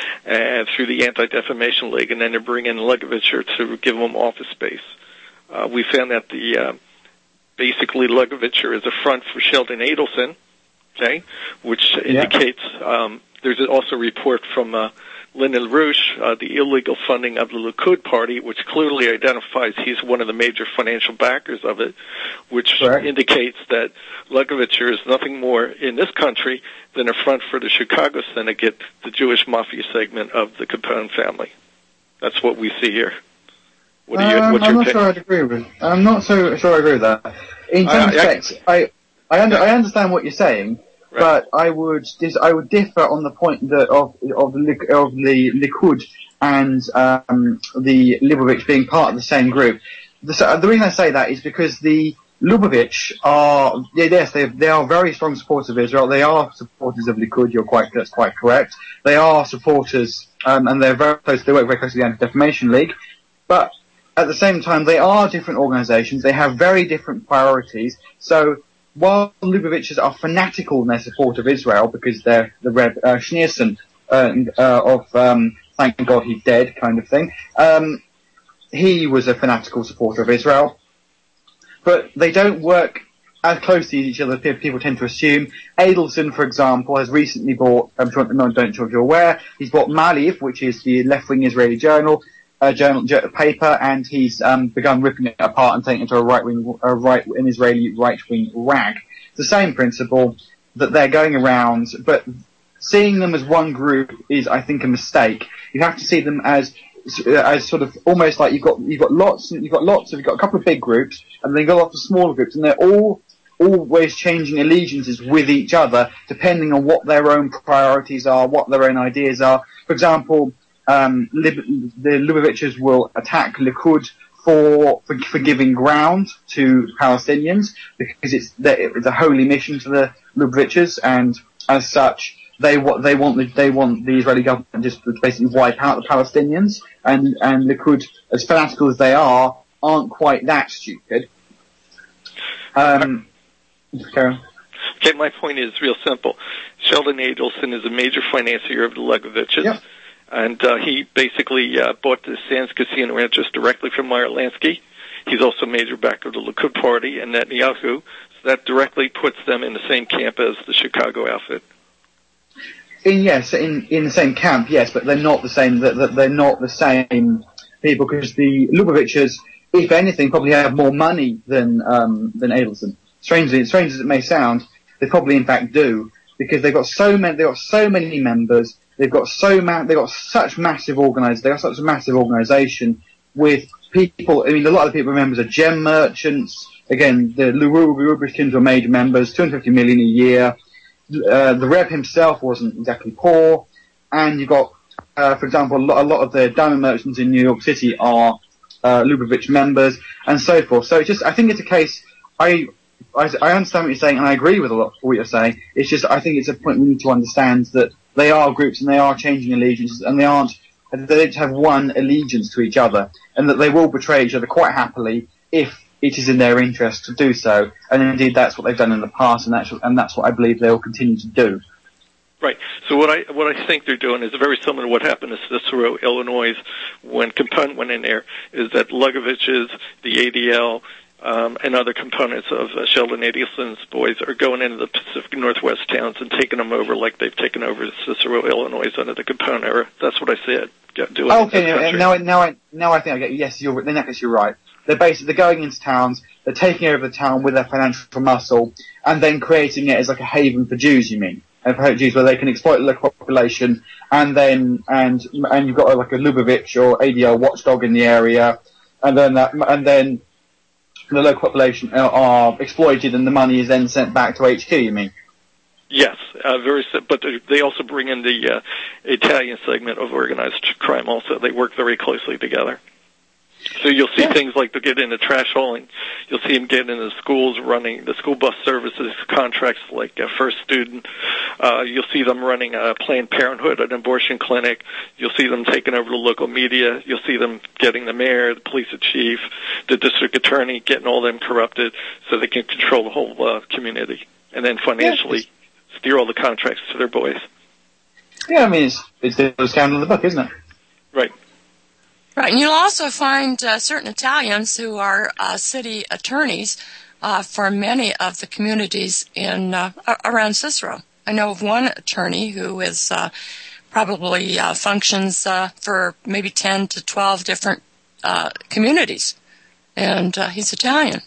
uh, through the Anti-Defamation League, and then they're bringing Lugavitcher to give them office space. Uh, we found that the uh, basically Lugavitcher is a front for Sheldon Adelson, okay, which Yeah. indicates um, there's also a report from uh, Lyndon LaRouche, uh, the illegal funding of the Likud party, which clearly identifies he's one of the major financial backers of it, which Correct. indicates that Lugavitcher is nothing more in this country than a front for the Chicago syndicate, the Jewish mafia segment of the Capone family. That's what we see here. What do you, um, what's I'm your not opinion? sure I'd agree with. I'm not so sure I agree with that. In some I- I- respects, I I, under, I understand what you're saying, Right. but I would dis, I would differ on the point that of of the Lik- of the Likud and um, the Lubavitch being part of the same group. The, so the reason I say that is because the Lubavitch are yeah, yes they they are very strong supporters of Israel. They are supporters of Likud. You're quite that's quite correct. They are supporters um, and they're very close. They work very closely with the Anti-Defamation League, but at the same time, they are different organizations. They have very different priorities. So while the Lubavitchers are fanatical in their support of Israel because they're the Reb uh, Schneerson uh, uh, of um, thank God he's dead kind of thing, um, he was a fanatical supporter of Israel. But they don't work as closely as each other as people tend to assume. Adelson, for example, has recently bought, I'm sure, no, don't sure if you're aware, he's bought Maliv, which is the left-wing Israeli journal, uh, journal, j- paper, and he's, um, begun ripping it apart and taking it into a right-wing, a right, an Israeli right-wing rag. It's the same principle that they're going around, but seeing them as one group is, I think, a mistake. You have to see them as, as sort of almost like you've got, you've got lots, you've got lots of, you've got a couple of big groups, and then you've got lots of smaller groups, and they're all always changing allegiances with each other, depending on what their own priorities are, what their own ideas are. For example, um, Lib- the Lubavitchers will attack Likud for, for for giving ground to Palestinians because it's it's a holy mission to the Lubavitchers, and as such, they what they want the, they want the Israeli government just to basically wipe out the Palestinians, and and Likud, as fanatical as they are, aren't quite that stupid. Um. Okay. Okay, my point is real simple. Sheldon Adelson is a major financier of the Lugavitchers, Yep. and uh, he basically uh, bought the Sands Casino Ranches directly from Meyer Lansky. He's also a major backer of the Likud party and Netanyahu, that directly puts them in the same camp as the Chicago outfit. In yes, in in the same camp, yes, but they're not the same. That that they're not the same people, because the Luboviches, if anything, probably have more money than um, than Adelson. Strangely, strange as it may sound, they probably in fact do, because they've got so many. They've got so many members. They've got so ma- They've got such massive organised. They have such a massive organisation with people. I mean, a lot of the people are members of gem merchants. Again, the Lubovichins were major members. two hundred fifty million a year. Uh, the Reb himself wasn't exactly poor, and you've got, uh, for example, a lot, a lot of the diamond merchants in New York City are uh, Lubavitch members, and so forth. So it's just, I think it's a case. I, I, I understand what you're saying, and I agree with a lot of what you're saying. It's just, I think it's a point we need to understand that they are groups and they are changing allegiances, and they aren't. They don't have one allegiance to each other, and that they will betray each other quite happily if it is in their interest to do so, and indeed that's what they've done in the past, and that's, and that's what I believe they will continue to do. Right. So what I what I think they're doing is very similar to what happened to Cicero, Illinois, when Component went in there. Is that Lugovich's, the A D L, um, and other components of uh, Sheldon Adelson's boys are going into the Pacific Northwest towns and taking them over like they've taken over Cicero, Illinois under the Component era. That's what I said. Doing oh, okay, now, now, now I now I think I get you. Yes, you're. In that case, you're right. They're basically they're going into towns, they're taking over the town with their financial muscle, and then creating it as like a haven for Jews. You mean, and for Jews where they can exploit the local population, and then and and you've got like a Lubavitch or A D L watchdog in the area, and then that and then the local population are, are exploited, and the money is then sent back to H Q. You mean? Yes, uh, very. But they also bring in the uh, Italian segment of organized crime. Also, they work very closely together. So you'll see yeah. things like they get into trash hauling. You'll see them get into schools running the school bus services contracts like uh, First Student. Uh, you'll see them running a Planned Parenthood, an abortion clinic. You'll see them taking over the local media. You'll see them getting the mayor, the police chief, the district attorney, getting all them corrupted so they can control the whole uh, community. And then financially yeah. steer all the contracts to their boys. Yeah, I mean, it's, it's the scandal of the book, isn't it? Right. Right, and you'll also find uh, certain Italians who are uh, city attorneys uh, for many of the communities in uh, around Cicero. I know of one attorney who is uh, probably uh, functions uh, for maybe ten to twelve different uh, communities, and uh, he's Italian.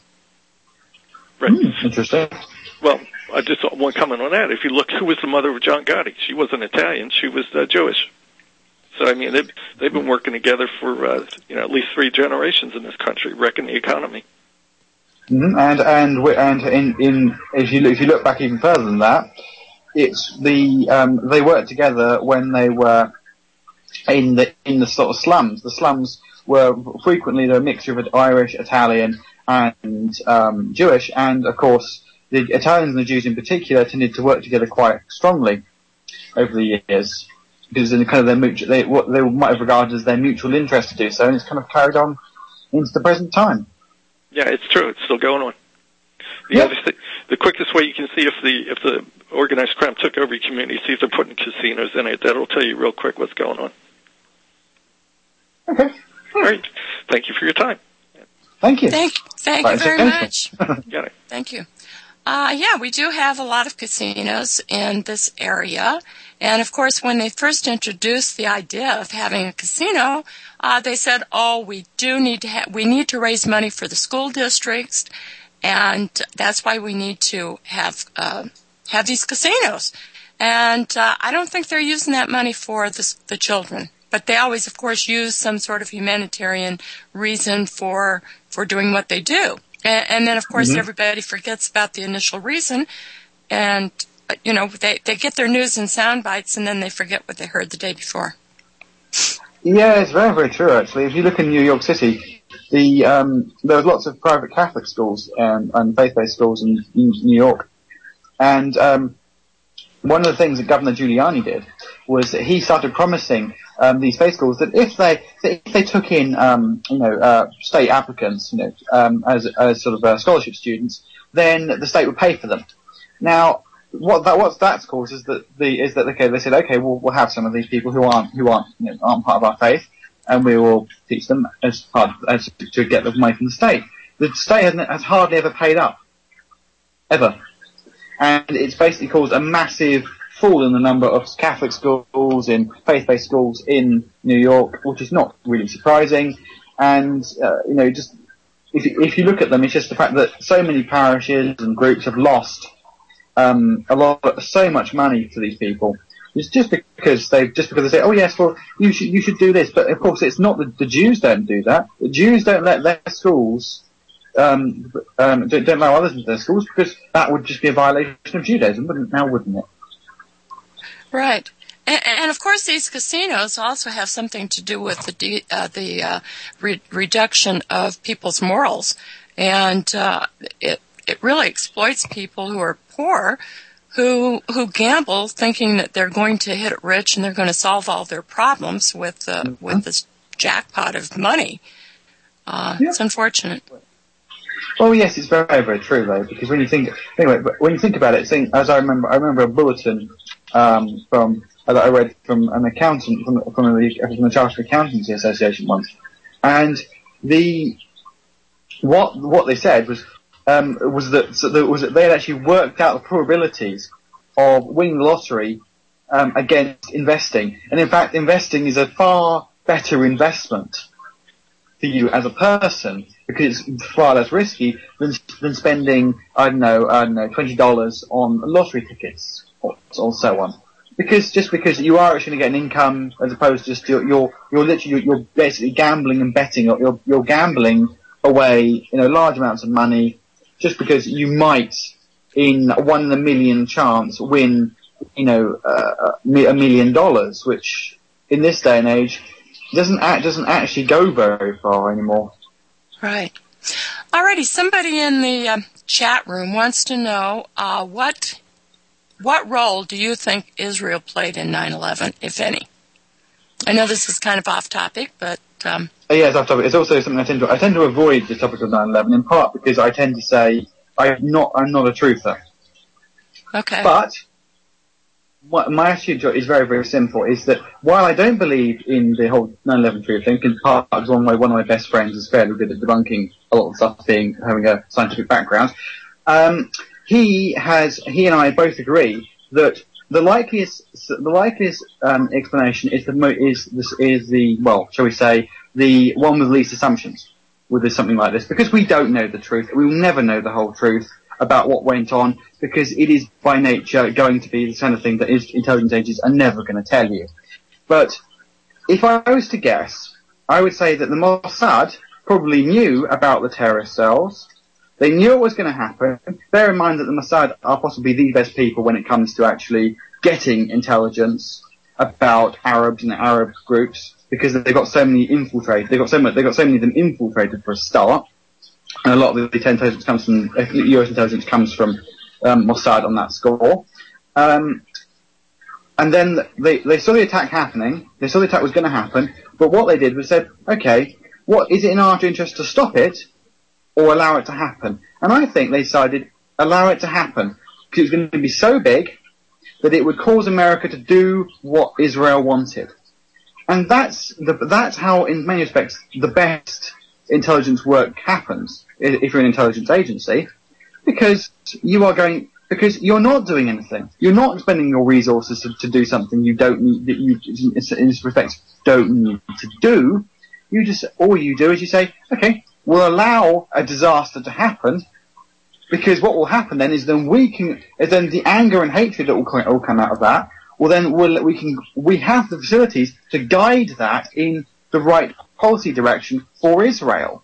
Right. Mm, interesting. Well, I just one comment on that. If you look, who was the mother of John Gotti? She wasn't Italian. She was uh, Jewish. So, I mean, they've, they've been working together for, uh, you know, at least three generations in this country, wrecking the economy. Mm-hmm. And, and, and in, in, if you, if you look back even further than that, it's the, um, they worked together when they were in the, in the sort of slums. The slums were frequently a mixture of Irish, Italian, and, um, Jewish, and of course, the Italians and the Jews in particular tended to work together quite strongly over the years. Because in kind of their mutual, they, what they might have regarded as their mutual interest to do so, and it's kind of carried on into the present time. Yeah, it's true. It's still going on. The yeah. other th- the quickest way you can see if the if the organized crime took over your community, see if they're putting casinos in it. That'll tell you real quick what's going on. Okay. All right. Thank you for your time. Thank you. Thank, thank you very much. Got it. Thank you. Uh, yeah, we do have a lot of casinos in this area. And, of course, when they first introduced the idea of having a casino, uh, they said, oh, we do need to ha- we need to raise money for the school districts, and that's why we need to have uh, have these casinos. And uh, I don't think they're using that money for the, the children. But they always, of course, use some sort of humanitarian reason for for doing what they do. And, and then, of course, mm-hmm. everybody forgets about the initial reason, and you know, they, they get their news in sound bites and then they forget what they heard the day before. Yeah, it's very, very true, actually. If you look in New York City, the um, there was lots of private Catholic schools um, and faith-based schools in, in New York. And um, one of the things that Governor Giuliani did was that he started promising um, these faith schools that if they that if they took in, um, you know, uh, state applicants, you know, um, as, as sort of uh, scholarship students, then the state would pay for them. Now, What that what that's caused is that the is that okay they said okay we'll we'll have some of these people who aren't who aren't you know, aren't part of our faith, and we will teach them as part as to get the money from the state. The state has, has hardly ever paid up ever. And it's basically caused a massive fall in the number of Catholic schools, in faith-based schools in New York, which is not really surprising. And, uh, you know, just, if, if you look at them, it's just the fact that so many parishes and groups have lost, um, a lot, so much money to these people. It's just because they, just because they say, oh yes, well, you should, you should do this. But of course, it's not that the Jews don't do that. The Jews don't let their schools, um, um, don't, don't allow others into their schools, because that would just be a violation of Judaism, wouldn't, now wouldn't it? Right. And, and of course, these casinos also have something to do with the de- uh, the uh, re- reduction of people's morals, and uh, it it really exploits people who are poor, who who gamble, thinking that they're going to hit it rich and they're going to solve all their problems with uh, mm-hmm. with this jackpot of money. Uh, yeah. It's unfortunate. Well, yes, it's very, very true though, because when you think anyway, but when you think about it, think, as I remember, I remember a bulletin um, from uh, that I read from an accountant from, from the from the Chartered Accountancy Association once, and the what what they said was um, was that so that was that they had actually worked out the probabilities of winning the lottery um, against investing, and in fact, investing is a far better investment for you as a person, because it's far less risky than than spending I don't know I don't know twenty dollars on lottery tickets or, or so on. Because just because you are actually going to get an income as opposed to just you're you're, you're literally you're basically gambling and betting, or you're you're gambling away you know large amounts of money just because you might in one in a million chance win you know uh, a million dollars, which in this day and age doesn't act, doesn't actually go very far anymore. Right. Alrighty, somebody in the uh, chat room wants to know uh, what what role do you think Israel played in nine eleven, if any? I know this is kind of off topic, but um, uh, yeah, it's off topic. It's also something I tend to I tend to avoid the topic of nine eleven in part because I tend to say I'm not I'm not a truther. Okay. But what my attitude is very, very simple, is that while I don't believe in the whole nine eleven truth thing, in part because one of my, one of my best friends is fairly good at debunking a lot of stuff, being having a scientific background, um, he has, he and I both agree that the likeliest, the likeliest um, explanation is the mo- is this is the well, shall we say, the one with least assumptions with something like this, because we don't know the truth, we will never know the whole truth about what went on, because it is by nature going to be the kind of thing that is, intelligence agencies are never going to tell you. But if I was to guess, I would say that the Mossad probably knew about the terrorist cells. They knew it was going to happen. Bear in mind that the Mossad are possibly the best people when it comes to actually getting intelligence about Arabs and Arab groups, because they've got so many infiltrated. They've got so much. They've got so many of them infiltrated for a start. And a lot of the intelligence comes from, U S intelligence comes from um, Mossad on that score. Um, and then they, they saw the attack happening, they saw the attack was going to happen, but what they did was said, okay, what is it in our interest to stop it or allow it to happen? And I think they decided, allow it to happen, because it was going to be so big that it would cause America to do what Israel wanted. And that's the, that's how, in many respects, the best intelligence work happens if you're an intelligence agency, because you are going, because you're not doing anything. You're not spending your resources to, to do something you don't need, that you, in this respect, don't need to do. You just, all you do is you say, okay, we'll allow a disaster to happen, because what will happen then is then we can, is then the anger and hatred that will come, will come out of that, well then we'll, we can, we have the facilities to guide that in the right policy direction for Israel.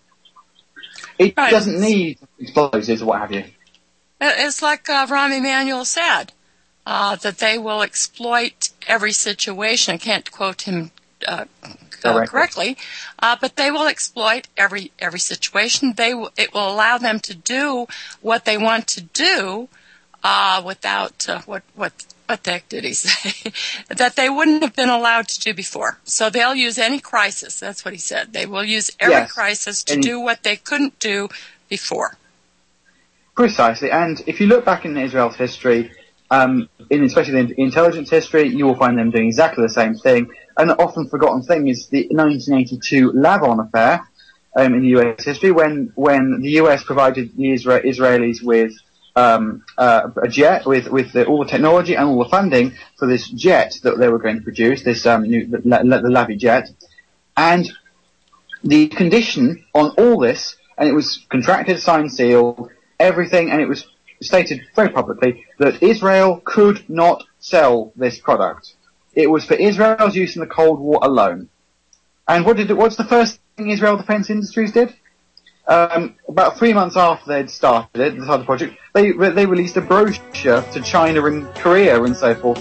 It right. doesn't need explosives or what have you. It's like uh, Rahm Emanuel said, uh, that they will exploit every situation. I can't quote him uh, correctly, correctly uh, but they will exploit every every situation. They w- it will allow them to do what they want to do uh, without uh, what what. What the heck did he say? That they wouldn't have been allowed to do before. So they'll use any crisis. That's what he said. They will use every yes. crisis to and do what they couldn't do before. Precisely. And if you look back in Israel's history, um, in especially the intelligence history, you will find them doing exactly the same thing. An often forgotten thing is the nineteen eighty-two Lavon affair um, in U S history, when when the U S provided the Isra- Israelis with um, uh, a jet with with the, all the technology and all the funding for this jet that they were going to produce, this um, new the, the Lavi jet, and the condition on all this, and it was contracted, signed, sealed, everything, and it was stated very publicly that Israel could not sell this product. It was for Israel's use in the Cold War alone. And what did it, what's the first thing Israel Defense Industries did? Um, about three months after they'd started it, started the project, they they released a brochure to China and Korea and so forth.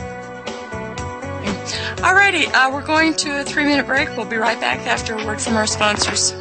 Alrighty, uh, we're going to a three-minute break. We'll be right back after a word from our sponsors.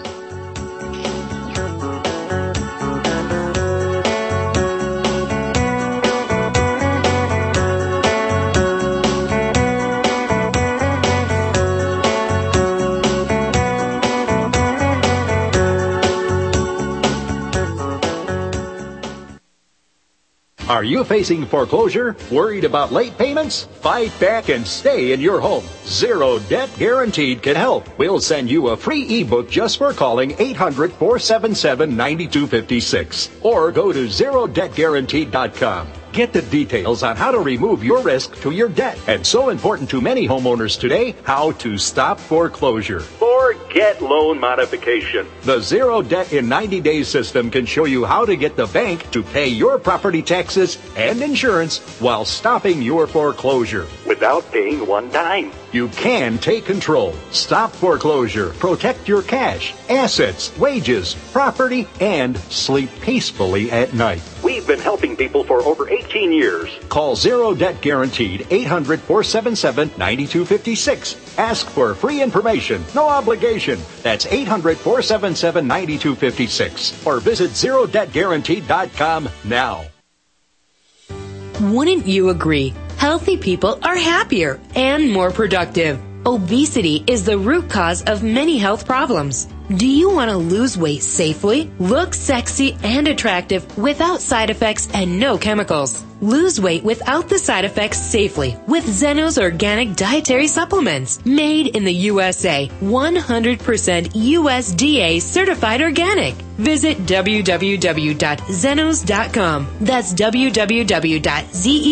Are you facing foreclosure? Worried about late payments? Fight back and stay in your home. Zero Debt Guaranteed can help. We'll send you a free ebook just for calling eight hundred, four seven seven, nine two five six or go to zero debt guaranteed dot com. Get the details on how to remove your risk to your debt. And so important to many homeowners today, how to stop foreclosure. Forget loan modification. The Zero Debt in ninety days system can show you how to get the bank to pay your property taxes and insurance while stopping your foreclosure without paying one dime. You can take control, stop foreclosure, protect your cash, assets, wages, property, and sleep peacefully at night. We've been helping people for over eighteen years. Call Zero Debt Guaranteed, eight hundred, four seven seven, nine two five six. Ask for free information, no obligation. That's eight hundred, four seven seven, nine two five six. Or visit zero debt guaranteed dot com now. Wouldn't you agree? Healthy people are happier and more productive. Obesity is the root cause of many health problems. Do you want to lose weight safely, look sexy and attractive without side effects and no chemicals? Lose weight without the side effects safely with Zeno's organic dietary supplements. Made in the U S A, one hundred percent U S D A certified organic. Visit w w w dot zenos dot com. That's w w w dot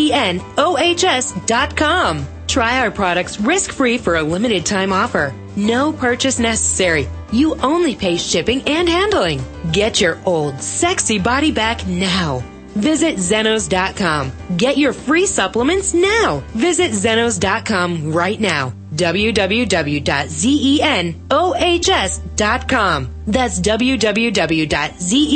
zenos dot com. Try our products risk-free for a limited time offer. No purchase necessary. You only pay shipping and handling. Get your old, sexy body back now. Visit zenos dot com. Get your free supplements now. Visit zenos dot com right now. w w w dot zenos dot com. That's w w w dot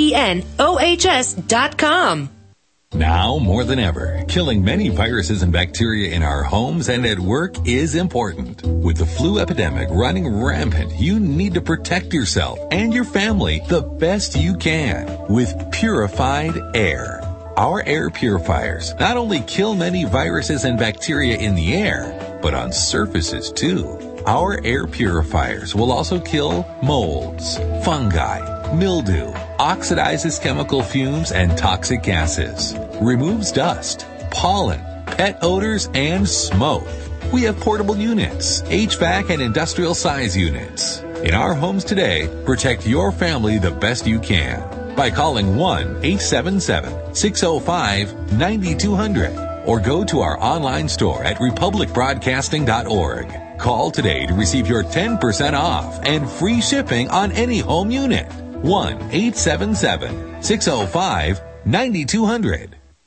zenos dot com. Now more than ever, killing many viruses and bacteria in our homes and at work is important. With the flu epidemic running rampant, you need to protect yourself and your family the best you can with purified air. Our air purifiers not only kill many viruses and bacteria in the air, but on surfaces too. Our air purifiers will also kill molds, fungi, mildew, oxidizes chemical fumes and toxic gases, removes dust, pollen, pet odors, and smoke. We have portable units, H V A C and industrial size units. In our homes today, protect your family the best you can by calling one eight seven seven, six zero five, nine two zero zero or go to our online store at republic broadcasting dot org. Call today to receive your ten percent off and free shipping on any home unit. one eight seven seven, six zero five, nine two zero zero.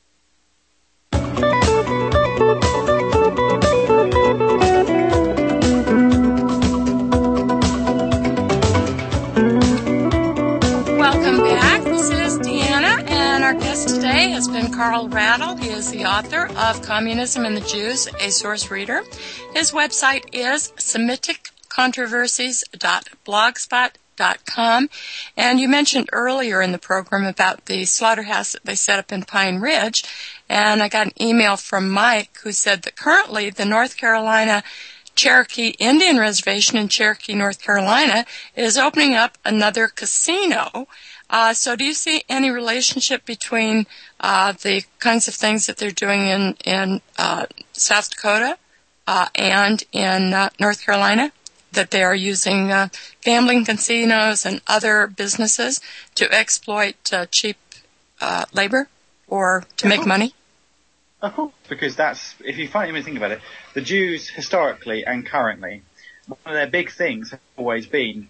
Welcome back. This is Deanna, and our guest today has been Carl Rattle. He is the author of Communism and the Jews, a source reader. His website is semitic controversies dot blogspot dot com. And you mentioned earlier in the program about the slaughterhouse that they set up in Pine Ridge, and I got an email from Mike who said that currently the North Carolina Cherokee Indian Reservation in Cherokee, North Carolina is opening up another casino. Uh, so do you see any relationship between uh, the kinds of things that they're doing in, in uh, South Dakota uh, and in uh, North Carolina, that they are using uh, gambling casinos and other businesses to exploit uh, cheap uh, labor? or to make money? Of course, because that's, if you finally think about it, the Jews historically and currently, one of their big things has always been,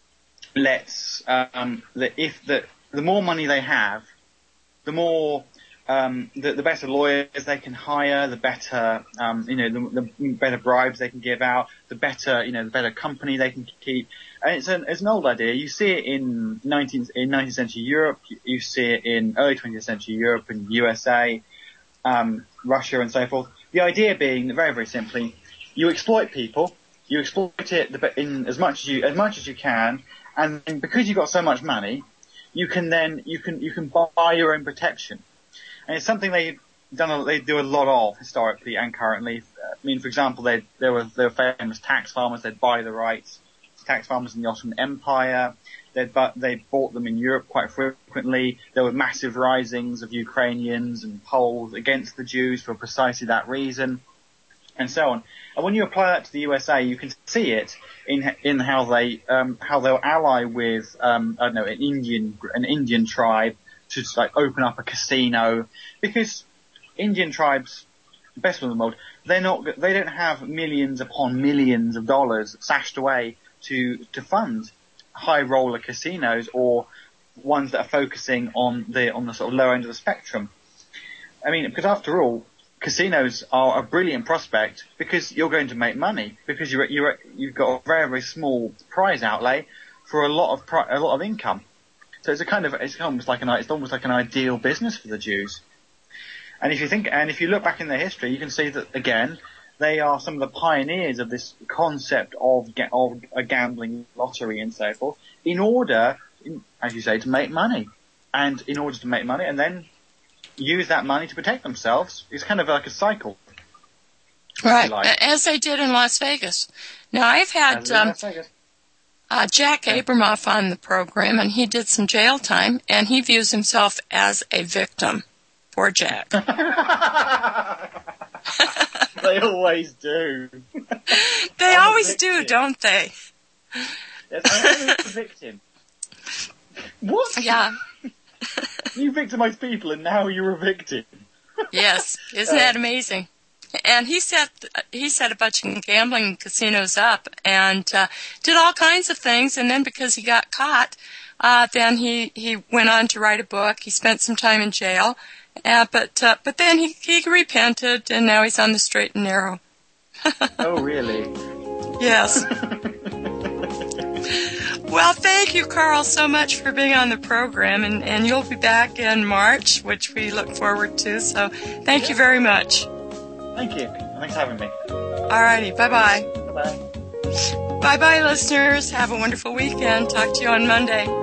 let's, um, that if the, the more money they have, the more, um, the, the better lawyers they can hire, the better, um, you know, the, the better bribes they can give out, the better, you know, the better company they can keep. And it's an, it's an old idea. You see it in nineteenth, in nineteenth century Europe, you see it in early twentieth century Europe and U S A, um, Russia and so forth. The idea being, very, very simply, you exploit people, you exploit it in as much as you, as much as you can, and because you've got so much money, you can then, you can, you can buy your own protection. And it's something they've done, a, they do a lot of historically and currently. I mean, for example, they, there were, there were famous tax farmers, they'd buy the rights, tax farmers in the Ottoman Empire. They'd, but they bought them in Europe quite frequently. There were massive risings of Ukrainians and Poles against the Jews for precisely that reason, and so on. And when you apply that to the U S A, you can see it in in how they um, how they'll ally with um, I don't know an Indian an Indian tribe to like open up a casino, because Indian tribes, best one in the world, they're not they don't have millions upon millions of dollars stashed away to to fund high roller casinos or ones that are focusing on the on the sort of lower end of the spectrum. I mean, because after all, casinos are a brilliant prospect because you're going to make money, because you're you're you've got a very, very small prize outlay for a lot of pri- a lot of income. So it's a kind of it's almost like an it's almost like an ideal business for the Jews. And if you think and if you look back in their history, you can see that again. They are some of the pioneers of this concept of, of a gambling lottery and so forth, in order, as you say, to make money. And in order to make money and then use that money to protect themselves, it's kind of like a cycle. Right, like. As they did in Las Vegas. Now, I've had um, uh, Jack Abramoff on the program, and he did some jail time, and he views himself as a victim. Poor Jack. They always do. They I'm always do, don't they? Yes, I'm a victim. What? Yeah. You victimize people and now you're a victim. Yes. Isn't that amazing? And he set, he set a bunch of gambling casinos up and, uh, did all kinds of things. And then because he got caught, uh, then he, he went on to write a book. He spent some time in jail. Uh, but uh, but then he he repented, and now he's on the straight and narrow. Oh, really? Yes. Well, thank you, Carl, so much for being on the program, and, and you'll be back in March, which we look forward to. So thank yeah. you very much. Thank you. Thanks for having me. All righty. Bye-bye. Bye-bye. Bye-bye, listeners. Have a wonderful weekend. Talk to you on Monday.